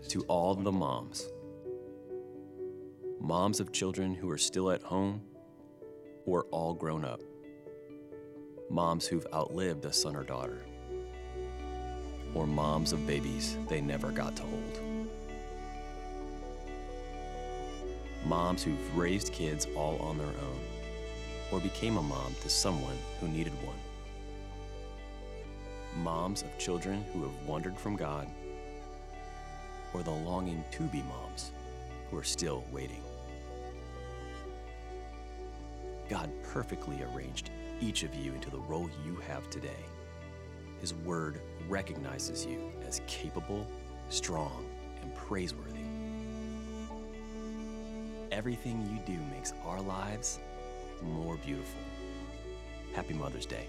To all the moms of children who are still at home or all grown up, moms who've outlived a son or daughter, or moms of babies they never got to hold, moms who've raised kids all on their own or became a mom to someone who needed one, moms of children who have wandered from God, or the longing to be moms who are still waiting. God perfectly arranged each of you into the role you have today. His word recognizes you as capable, strong, and praiseworthy. Everything you do makes our lives more beautiful. Happy Mother's Day.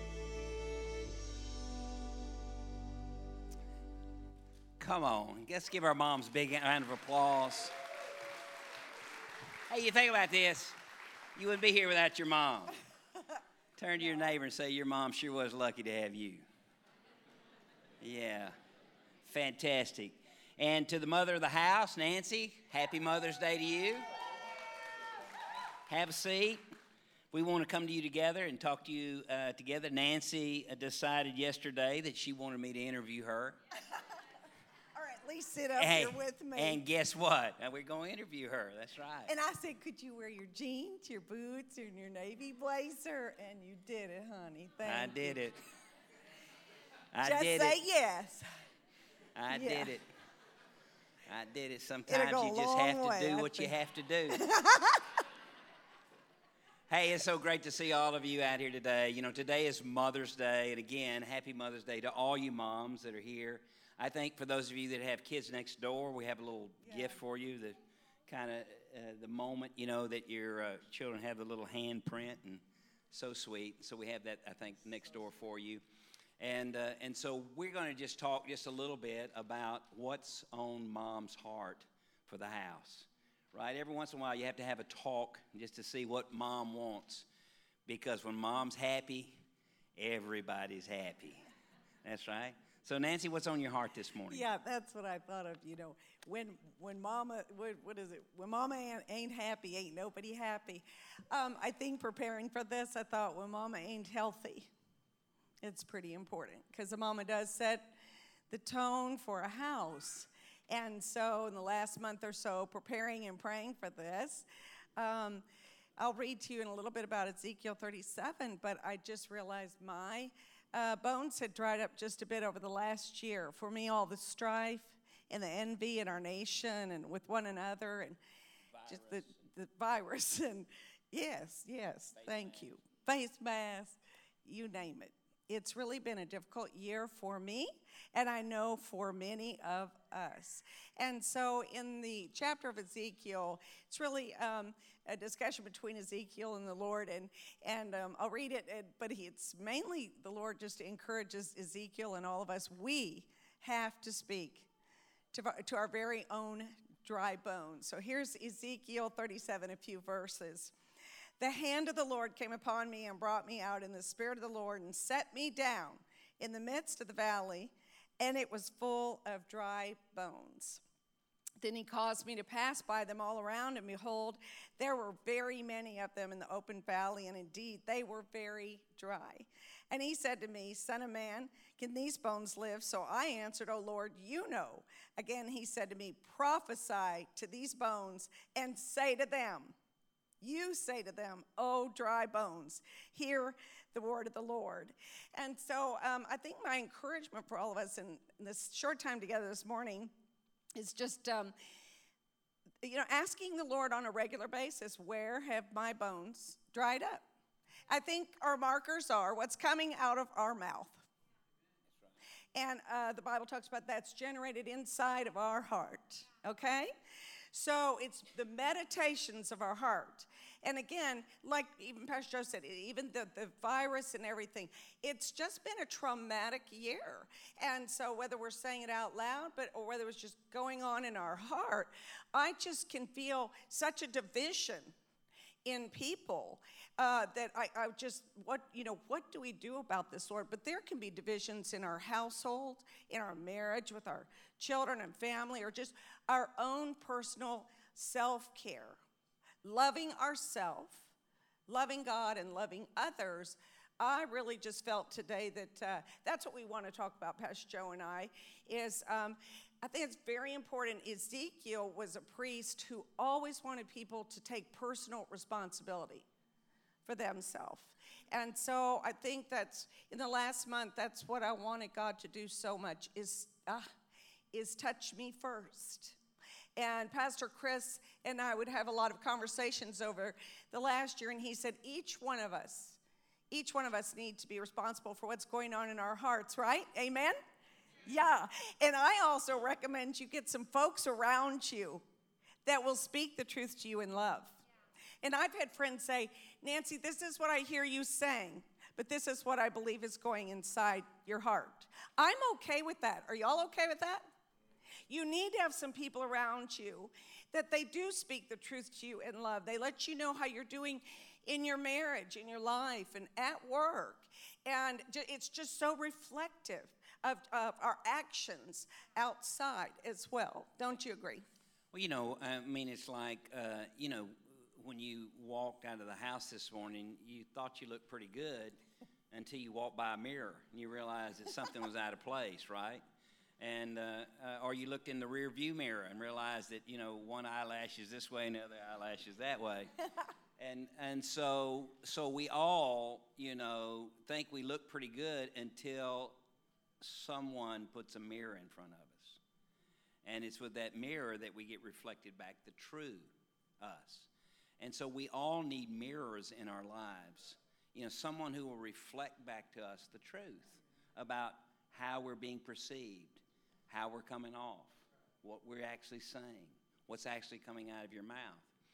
Come on, let's give our moms a big round of applause. Hey, you think about this. You wouldn't be here without your mom. Turn to your neighbor and say, your mom sure was lucky to have you. Yeah, fantastic. And to the mother of the house, Nancy, happy Mother's Day to you. Have a seat. We want to come to you together and talk to you together. Nancy decided yesterday that she wanted me to interview her. At least sit up here with me. And guess what? We're going to interview her. That's right. And I said, could you wear your jeans, your boots, and your navy blazer? And you did it, honey. Thank you. I did it. Just say yes. I did it. I did it. Sometimes you just have to do what you have to do. Hey, it's so great to see all of you out here today. You know, today is Mother's Day. And again, happy Mother's Day to all you moms that are here. I think for those of you that have kids next door, we have a little gift for you, the kind of the moment, you know, that your children have the little handprint, and so sweet. So we have that, I think, next door for you. And so we're going to just talk just a little bit about what's on Mom's heart for the house, right? Every once in a while you have to have a talk just to see what Mom wants, because when Mom's happy, everybody's happy. That's right. So, Nancy, what's on your heart this morning? Yeah, that's what I thought of. You know, when Mama, what is it? When Mama ain't happy, ain't nobody happy. I think preparing for this, I thought when Mama ain't healthy, it's pretty important, because the Mama does set the tone for a house. And so, in the last month or so, preparing and praying for this, I'll read to you in a little bit about Ezekiel 37, but I just realized my bones had dried up just a bit over the last year. For me, all the strife and the envy in our nation and with one another, and just the virus, and yes, thank you. Face mask, you name it. It's really been a difficult year for me, and I know for many of us. And so in the chapter of Ezekiel, it's really a discussion between Ezekiel and the Lord, and I'll read it, but it's mainly the Lord just encourages Ezekiel and all of us. We have to speak to our very own dry bones. So here's Ezekiel 37, a few verses. The hand of the Lord came upon me and brought me out in the spirit of the Lord and set me down in the midst of the valley, and it was full of dry bones. Then he caused me to pass by them all around, and behold, there were very many of them in the open valley, and indeed they were very dry. And he said to me, Son of man, can these bones live? So I answered, O Lord, you know. Again he said to me, prophesy to these bones and say to them, you say to them, O dry bones, hear the word of the Lord. And so I think my encouragement for all of us in this short time together this morning is just, asking the Lord on a regular basis, where have my bones dried up? I think our markers are what's coming out of our mouth. And the Bible talks about that's generated inside of our heart, okay? So it's the meditations of our heart. And again, like even Pastor Joe said, even the virus and everything, it's just been a traumatic year. And so whether we're saying it out loud, or whether it's just going on in our heart, I just can feel such a division in people that I just, what do we do about this, Lord? But there can be divisions in our household, in our marriage, with our children and family, or just our own personal self-care. Loving ourselves, loving God, and loving others. I really just felt today that that's what we want to talk about, Pastor Joe and I, is I think it's very important. Ezekiel was a priest who always wanted people to take personal responsibility for themselves. And so I think that's, in the last month, that's what I wanted God to do so much, is touch me first. And Pastor Chris and I would have a lot of conversations over the last year, and he said each one of us need to be responsible for what's going on in our hearts, right? Amen? Yeah. And I also recommend you get some folks around you that will speak the truth to you in love. And I've had friends say, Nancy, this is what I hear you saying, but this is what I believe is going inside your heart. I'm okay with that. Are y'all okay with that? You need to have some people around you that they do speak the truth to you in love. They let you know how you're doing in your marriage, in your life, and at work. And it's just so reflective of our actions outside as well. Don't you agree? Well, I mean, it's like, when you walked out of the house this morning, you thought you looked pretty good until you walked by a mirror and you realized that something was out of place, right? And or you looked in the rear view mirror and realized that, one eyelash is this way and the other eyelash is that way. And so we all, think we look pretty good until someone puts a mirror in front of us. And it's with that mirror that we get reflected back the true us. And so we all need mirrors in our lives. Someone who will reflect back to us the truth about how we're being perceived, how we're coming off, what we're actually saying, what's actually coming out of your mouth.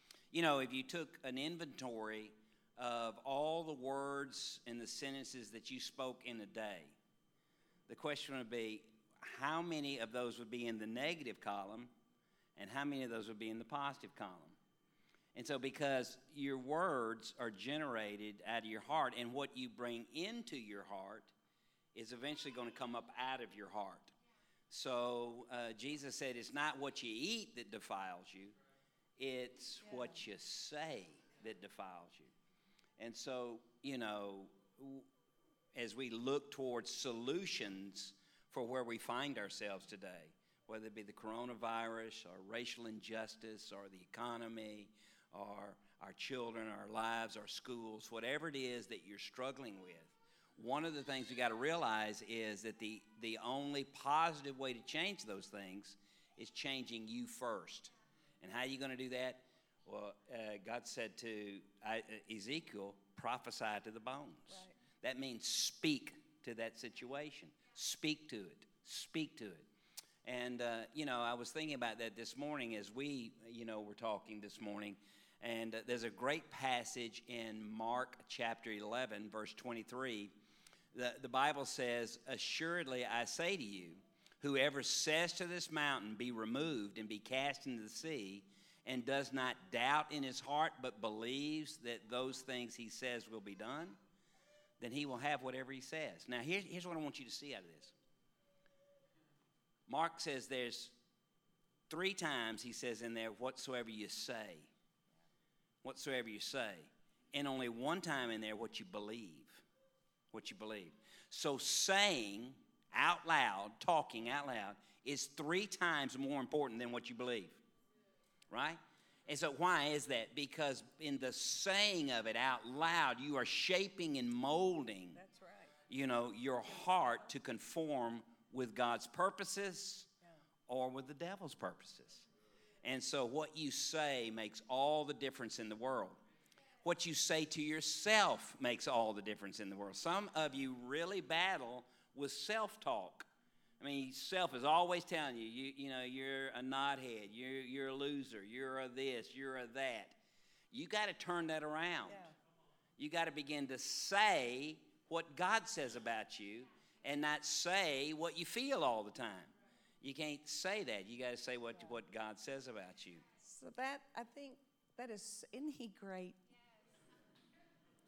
If you took an inventory of all the words and the sentences that you spoke in a day, the question would be, how many of those would be in the negative column and how many of those would be in the positive column? And so because your words are generated out of your heart, and what you bring into your heart is eventually going to come up out of your heart. So Jesus said it's not what you eat that defiles you, it's what you say that defiles you. And so, as we look towards solutions for where we find ourselves today, whether it be the coronavirus or racial injustice or the economy or our children, our lives, our schools, whatever it is that you're struggling with, one of the things we got to realize is that the only positive way to change those things is changing you first. And how are you going to do that? Well, God said to Ezekiel, prophesy to the bones. Right. That means speak to that situation. Speak to it. Speak to it. And, I was thinking about that this morning as we, were talking this morning. And there's a great passage in Mark chapter 11, verse 23. The Bible says, assuredly I say to you, whoever says to this mountain, be removed and be cast into the sea, and does not doubt in his heart, but believes that those things he says will be done, then he will have whatever he says. Now, here's what I want you to see out of this. Mark says there's 3 times he says in there, whatsoever you say. Whatsoever you say. And only 1 time in there, what you believe. What you believe. So saying out loud, talking out loud, is 3 times more important than what you believe. Right? And so why is that? Because in the saying of it out loud, you are shaping and molding, that's right, your heart to conform with God's purposes or with the devil's purposes. And so what you say makes all the difference in the world. What you say to yourself makes all the difference in the world. Some of you really battle with self-talk. I mean, self is always telling you, you're a knothead, you're a loser, you're a this, you're a that. You got to turn that around. Yeah. You got to begin to say what God says about you and not say what you feel all the time. You can't say that. You got to say what God says about you. So that, I think, that is, isn't he great?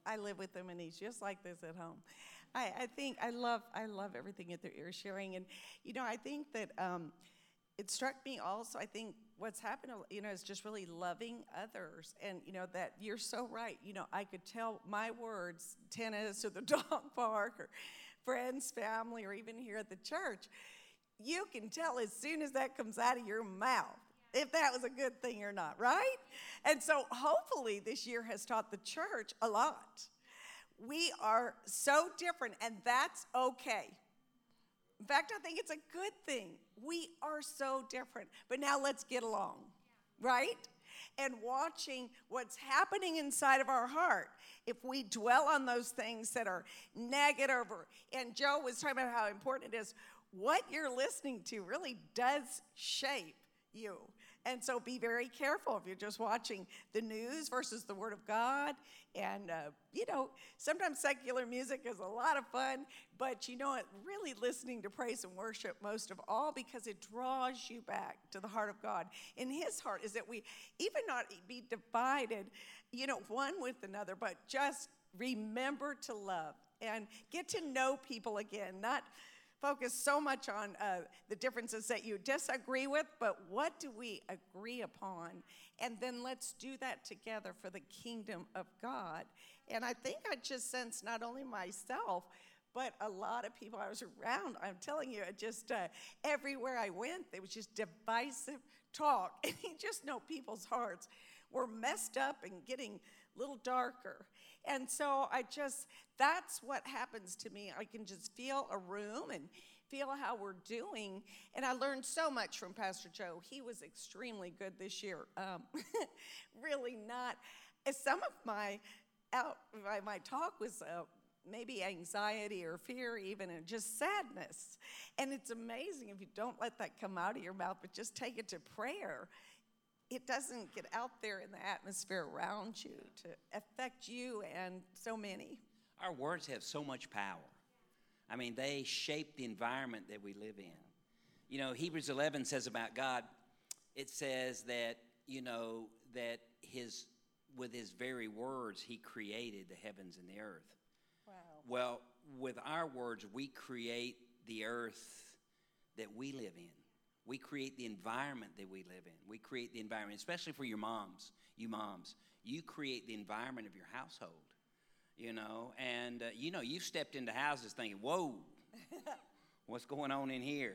I live with him, and he's just like this at home. I think I love everything that you're sharing, and I think that it struck me also. I think what's happened, is just really loving others, and that you're so right. I could tell my words, tennis or the dog park or friends, family, or even here at the church. You can tell as soon as that comes out of your mouth if that was a good thing or not, right? And so hopefully this year has taught the church a lot. We are so different, and that's okay. In fact, I think it's a good thing. We are so different, but now let's get along, right? And watching what's happening inside of our heart. If we dwell on those things that are negative, and Joe was talking about how important it is, what you're listening to really does shape you. And so be very careful if you're just watching the news versus the Word of God. And, sometimes secular music is a lot of fun, but really listening to praise and worship most of all, because it draws you back to the heart of God. And His heart is that we even not be divided, one with another, but just remember to love and get to know people again, not focus so much on the differences that you disagree with, but what do we agree upon? And then let's do that together for the kingdom of God. And I think I just sensed not only myself, but a lot of people I was around. I'm telling you, just everywhere I went, there was just divisive talk. And you just know people's hearts were messed up and getting a little darker. And so that's what happens to me. I can just feel a room and feel how we're doing. And I learned so much from Pastor Joe. He was extremely good this year. Really not. Some of my talk was maybe anxiety or fear even, and just sadness. And it's amazing if you don't let that come out of your mouth, but just take it to prayer. It doesn't get out there in the atmosphere around you to affect you and so many. Our words have so much power. I mean, they shape the environment that we live in. Hebrews 11 says about God, it says that, that with his very words, he created the heavens and the earth. Wow. Well, with our words, we create the earth that we live in. We create the environment that we live in. We create the environment, especially for your moms, you moms. You create the environment of your household, And, you've stepped into houses thinking, whoa, what's going on in here,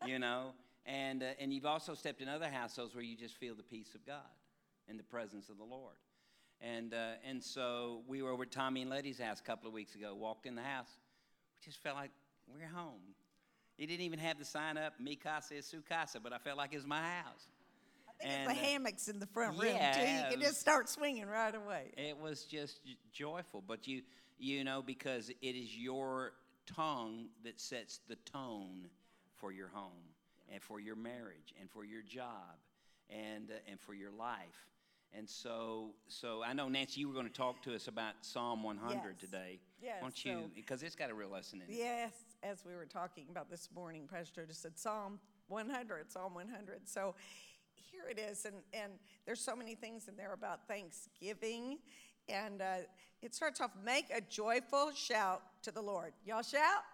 And you've also stepped in other households where you just feel the peace of God and the presence of the Lord. And so we were over at Tommy and Letty's house a couple of weeks ago, walked in the house. We just felt like we're home. He didn't even have the sign up, Mi Casa es Su Casa, but I felt like it was my house. I think it's the hammocks in the front room, too. You can just start swinging right away. It was just joyful. But because it is your tongue that sets the tone for your home and for your marriage and for your job and for your life. And so I know, Nancy, you were going to talk to us about Psalm 100 today. Yes. Why don't you, because it's got a real lesson in it. Yes, as we were talking about this morning, Pastor just said Psalm 100. So here it is, and there's so many things in there about Thanksgiving. And it starts off, make a joyful shout to the Lord. Y'all shout?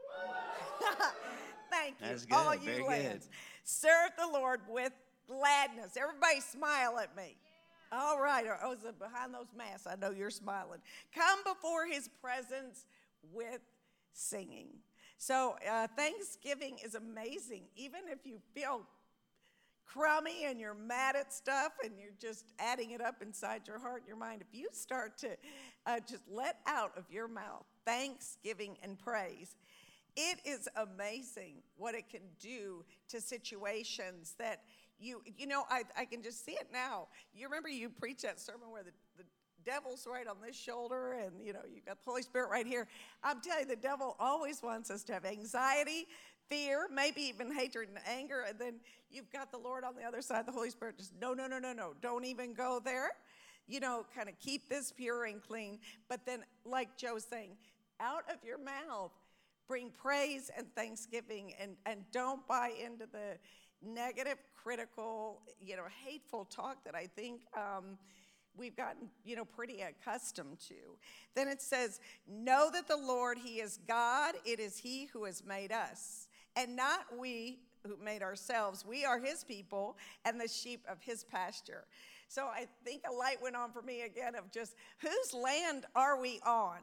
Thank you. That's good. All you Very lands. good. Serve the Lord with gladness. Everybody smile at me. All right. Oh, behind those masks, I know you're smiling. Come before his presence with singing. So Thanksgiving is amazing. Even if you feel crummy and you're mad at stuff and you're just adding it up inside your heart and your mind, if you start to just let out of your mouth thanksgiving and praise, it is amazing what it can do to situations that I can just see it now. You remember you preached that sermon where the devil's right on this shoulder and, you've got the Holy Spirit right here. I'm telling you, the devil always wants us to have anxiety, fear, maybe even hatred and anger, and then you've got the Lord on the other side, the Holy Spirit just, no, don't even go there. Kind of keep this pure and clean. But then, like Joe's saying, out of your mouth, bring praise and thanksgiving, and don't buy into the negative, critical, hateful talk that I think we've gotten, pretty accustomed to. Then it says, know that the Lord, he is God. It is he who has made us, and not we who made ourselves. We are his people and the sheep of his pasture. So I think a light went on for me again of just, whose land are we on?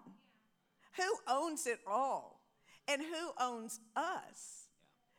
Who owns it all? And who owns us?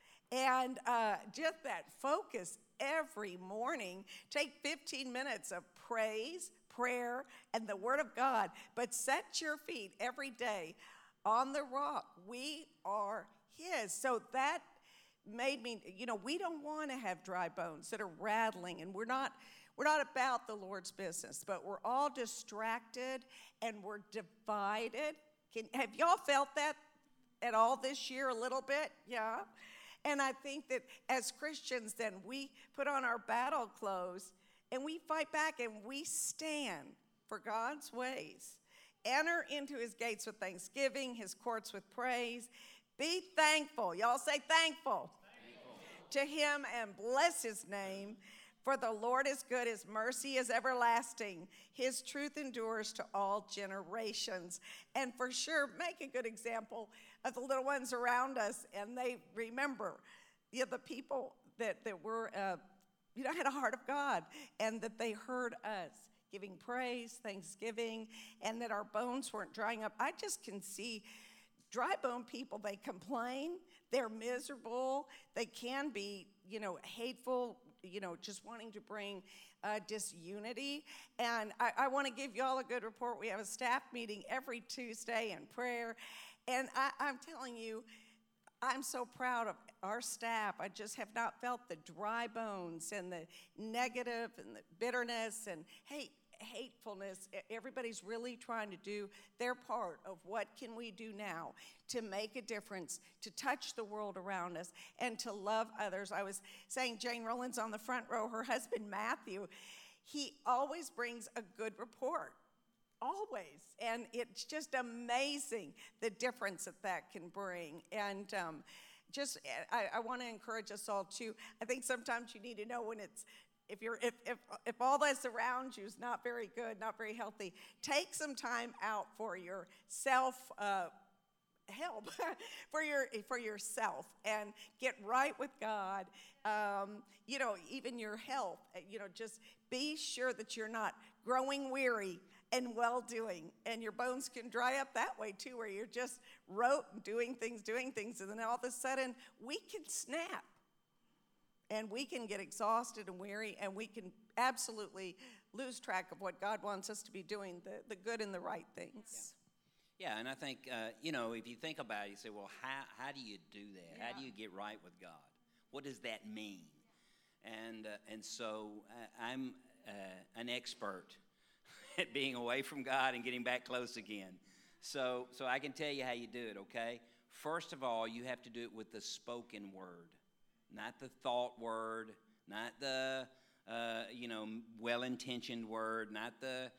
And just that focus every morning. Take 15 minutes of praise, prayer, and the Word of God. But set your feet every day on the rock. We are his. So that made me, we don't want to have dry bones that are rattling, and we're not about the Lord's business, but we're all distracted and we're divided. Have y'all felt that at all this year a little bit? Yeah. And I think that as Christians, then we put on our battle clothes and we fight back and we stand for God's ways. Enter into his gates with thanksgiving, his courts with praise. Be thankful. Y'all say thankful. To him and bless his name. For the Lord is good, his mercy is everlasting. His truth endures to all generations. And for sure, make a good example of the little ones around us, and they remember the people that were, had a heart of God, and that they heard us giving praise, thanksgiving, and that our bones weren't drying up. I just can see dry bone people, they complain, they're miserable, they can be, hateful, just wanting to bring disunity. And I want to give y'all a good report. We have a staff meeting every Tuesday in prayer. And I'm telling you, I'm so proud of our staff. I just have not felt the dry bones and the negative and the bitterness and hatefulness. Everybody's really trying to do their part of what can we do now to make a difference, to touch the world around us, and to love others. I was saying Jane Rowland's on the front row. Her husband, Matthew, he always brings a good report. Always. And it's just amazing the difference that can bring. And I want to encourage us all too. I think sometimes you need to know when it's, if all that's around you is not very good, not very healthy, take some time out for your help for yourself and get right with God. Even your health, just be sure that you're not growing weary and well-doing, and your bones can dry up that way too, where you're just doing things, and then all of a sudden we can snap, and we can get exhausted and weary, and we can absolutely lose track of what God wants us to be doing, the good and the right things. Yeah, and I think, if you think about it, you say, well, how do you do that? Yeah. How do you get right with God? What does that mean? And so I'm an expert at being away from God and getting back close again. So I can tell you how you do it, okay? First of all, you have to do it with the spoken word, not the thought word, not the, well-intentioned word, not the,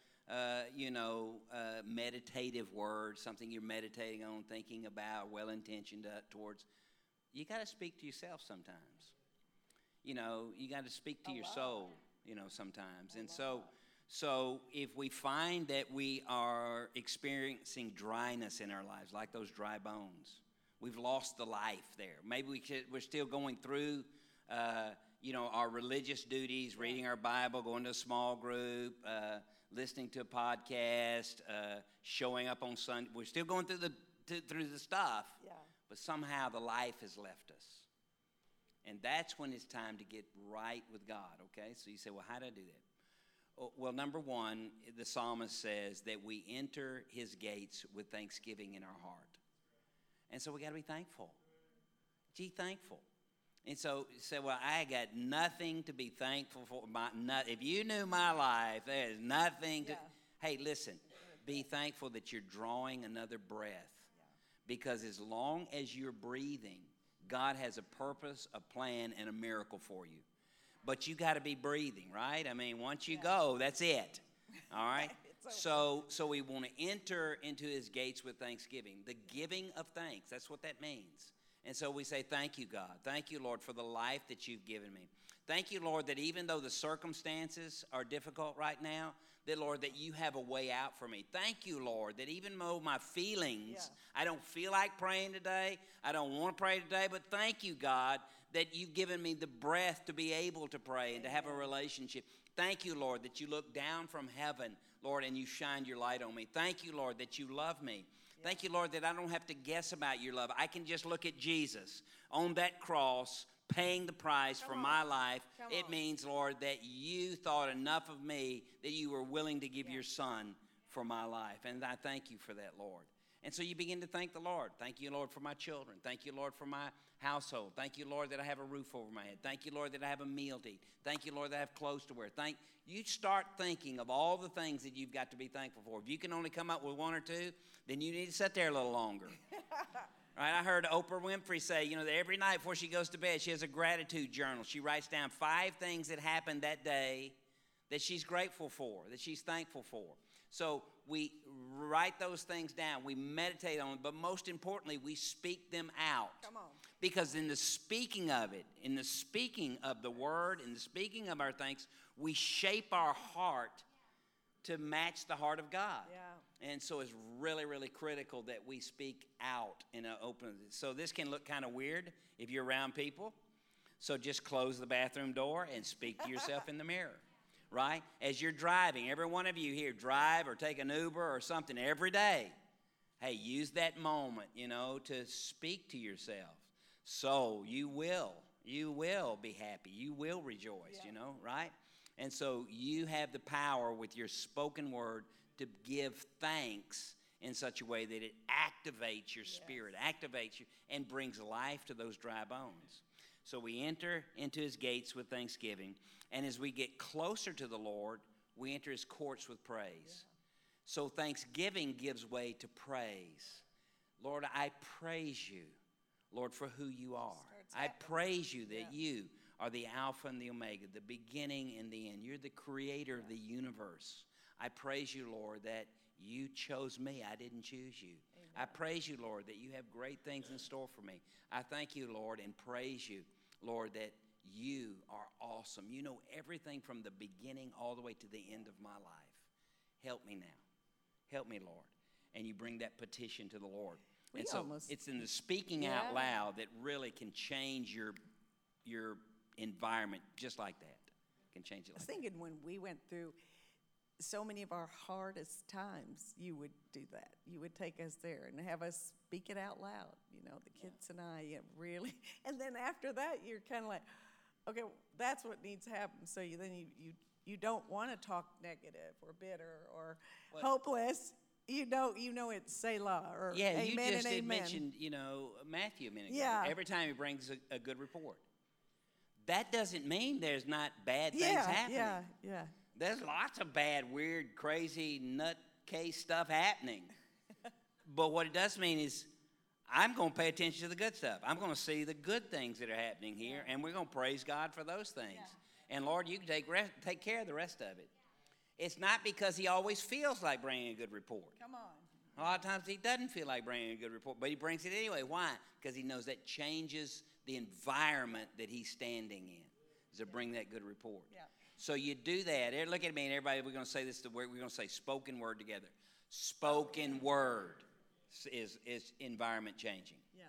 meditative word, something you're meditating on, thinking about, well-intentioned towards. You got to speak to yourself sometimes. You got to speak to your soul, sometimes. And so if we find that we are experiencing dryness in our lives, like those dry bones, we've lost the life there. Maybe we're still going through, our religious duties, reading our Bible, going to a small group, listening to a podcast, showing up on Sunday. We're still going through the stuff, but somehow the life has left us. And that's when it's time to get right with God, okay? So you say, well, how do I do that? Well, number one, the psalmist says that we enter his gates with thanksgiving in our heart. And so we got to be thankful. Thankful. And so you say, well, I got nothing to be thankful for. If you knew my life, there's nothing to. Hey, listen, be thankful that you're drawing another breath. Because as long as you're breathing, God has a purpose, a plan, and a miracle for you. But you got to be breathing, right? I mean, once you go, that's it. All right? So we want to enter into his gates with thanksgiving. The giving of thanks, that's what that means. And so we say, thank you, God. Thank you, Lord, for the life that you've given me. Thank you, Lord, that even though the circumstances are difficult right now, that, Lord, that you have a way out for me. Thank you, Lord, that even though my feelings, I don't feel like praying today, I don't want to pray today, but thank you, God, that you've given me the breath to be able to pray and to have a relationship. Thank you, Lord, that you look down from heaven, Lord, and you shine your light on me. Thank you, Lord, that you love me. Thank you, Lord, that I don't have to guess about your love. I can just look at Jesus on that cross, paying the price for my life. It means, Lord, that you thought enough of me that you were willing to give your son for my life. And I thank you for that, Lord. And so you begin to thank the Lord. Thank you, Lord, for my children. Thank you, Lord, for my household. Thank you, Lord, that I have a roof over my head. Thank you, Lord, that I have a meal to eat. Thank you, Lord, that I have clothes to wear. You start thinking of all the things that you've got to be thankful for. If you can only come up with one or two, then you need to sit there a little longer. Right? I heard Oprah Winfrey say, that every night before she goes to bed, she has a gratitude journal. She writes down 5 things that happened that day that she's grateful for, that she's thankful for. So we write those things down. We meditate on them. But most importantly, we speak them out. Come on. Because in the speaking of it, in the speaking of the word, in the speaking of our thanks, we shape our heart to match the heart of God. Yeah. And so it's really, really critical that we speak out in an open. So this can look kind of weird if you're around people. So just close the bathroom door and speak to yourself in the mirror, right? As you're driving, every one of you here drive or take an Uber or something every day. Hey, use that moment, to speak to yourself. So you will be happy. You will rejoice, right? And so you have the power with your spoken word to give thanks in such a way that it activates your spirit, activates you, and brings life to those dry bones. So we enter into his gates with thanksgiving, and as we get closer to the Lord, we enter his courts with praise. Yeah. So thanksgiving gives way to praise. Lord, I praise you, Lord, for who you are. I praise you that you are the Alpha and the Omega, the beginning and the end. You're the creator of the universe. I praise you, Lord, that you chose me. I didn't choose you. Amen. I praise you, Lord, that you have great things in store for me. I thank you, Lord, and praise you, Lord, that you are awesome. You know everything from the beginning all the way to the end of my life. Help me now. Help me, Lord. And you bring that petition to the Lord. And so it's in the speaking out loud that really can change your environment just like that. Can change it like that. I was thinking when we went through so many of our hardest times, you would do that. You would take us there and have us speak it out loud, the kids and I, really. And then after that, you're kind of like, okay, that's what needs to happen. So you don't want to talk negative or bitter or hopeless. You know it's Selah or amen you just and amen. Mentioned, Matthew a minute ago. Yeah. Every time he brings a good report. That doesn't mean there's not bad things happening. Yeah. There's lots of bad, weird, crazy, nutcase stuff happening. But what it does mean is I'm going to pay attention to the good stuff. I'm going to see the good things that are happening here, and we're going to praise God for those things. Yeah. And, Lord, you can take care of the rest of it. It's not because he always feels like bringing a good report. Come on. A lot of times he doesn't feel like bringing a good report, but he brings it anyway. Why? Because he knows that changes the environment that he's standing in, is to bring that good report. Yeah. So you do that. Look at me, and everybody, we're going to say this. We're going to say spoken word together. Spoken word is environment changing. Yeah.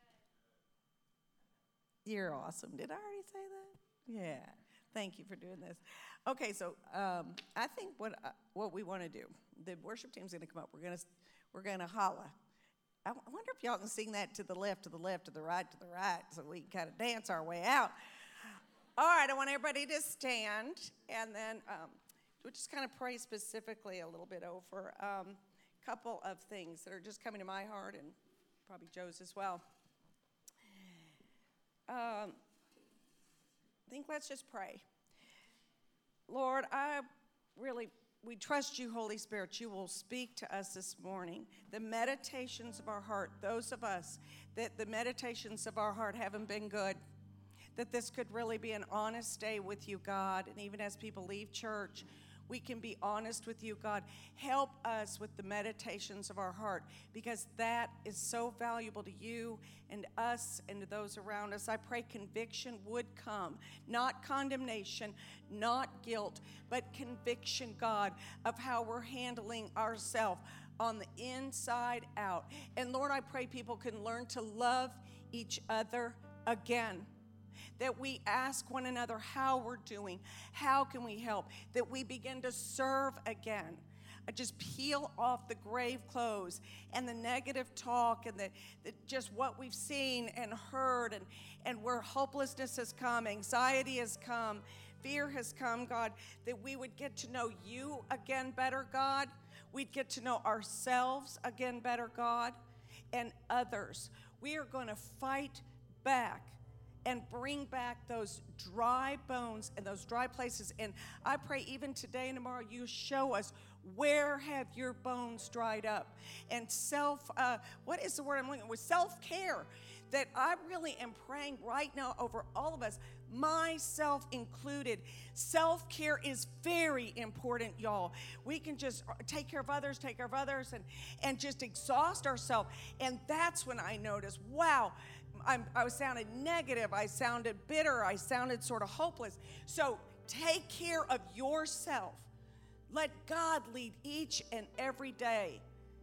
You're awesome. Did I already say that? Yeah. Thank you for doing this. Okay, so I think what we want to do, the worship team's going to come up. We're gonna holla. I wonder if y'all can sing that to the left, to the left, to the right, so we can kind of dance our way out. All right, I want everybody to stand, and then we'll just kind of pray specifically a little bit over a couple of things that are just coming to my heart and probably Joe's as well. I think let's just pray. Lord, we trust you, Holy Spirit. You will speak to us this morning. The meditations of our heart, those of us that the meditations of our heart haven't been good, that this could really be an honest day with you, God. And even as people leave church, We can be honest with you, God. Help us with the meditations of our heart, because that is so valuable to you and us and to those around us. I pray conviction would come, not condemnation, not guilt, but conviction, God, of how we're handling ourselves on the inside out. And Lord, I pray people can learn to love each other again. That we ask one another how we're doing, how can we help, that we begin to serve again. Just peel off the grave clothes and the negative talk and the just what we've seen and heard, and where hopelessness has come, anxiety has come, fear has come, God, that we would get to know you again better, God. We'd get to know ourselves again better, God, and others. We are going to fight back and bring back those dry bones and those dry places. And I pray even today and tomorrow you show us, where have your bones dried up? And what is the word I'm looking for? Self-care. That I really am praying right now over all of us, myself included. Self-care is very important, y'all. We can just take care of others, and just exhaust ourselves. And that's when I notice, wow, I sounded negative, I sounded bitter, I sounded sort of hopeless. So take care of yourself. Let God lead each and every day.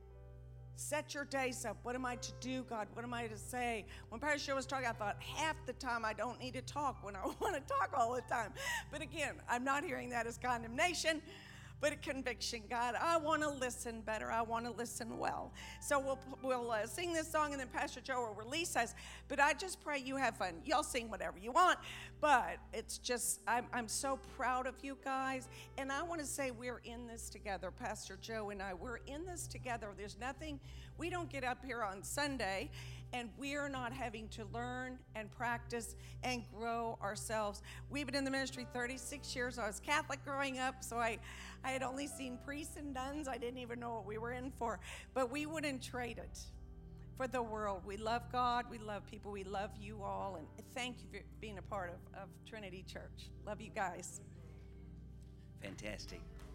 Set your days up. What am I to do, God? What am I to say? When Pastor Joe was talking, I thought half the time I don't need to talk when I want to talk all the time. But again, I'm not hearing that as condemnation, but a conviction. God, I want to listen better. I want to listen well. So we'll sing this song, and then Pastor Joe will release us. But I just pray you have fun. Y'all sing whatever you want. But it's just, I'm so proud of you guys. And I want to say we're in this together, Pastor Joe and I. We're in this together. There's nothing, we don't get up here on Sunday and we're not having to learn and practice and grow ourselves. We've been in the ministry 36 years. I was Catholic growing up, so I had only seen priests and nuns. I didn't even know what we were in for. But we wouldn't trade it for the world. We love God. We love people. We love you all. And thank you for being a part of Trinity Church. Love you guys. Fantastic.